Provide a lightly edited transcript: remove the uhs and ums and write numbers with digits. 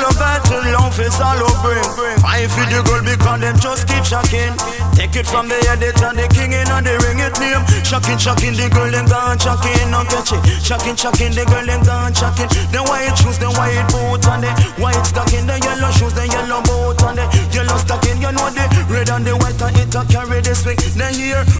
your battle, love is all over. I feel the girl because them just keep shocking. Take it from the edit and the king in and the ring it name. Shocking, shocking, the girl them gone shocking. No catch it. Shocking, shocking, the girl them gone shocking. The white shoes, the white boot and the white stocking. The yellow shoes, the yellow boot and the yellow stocking. You know the red and the white and it a carry the swing. Then here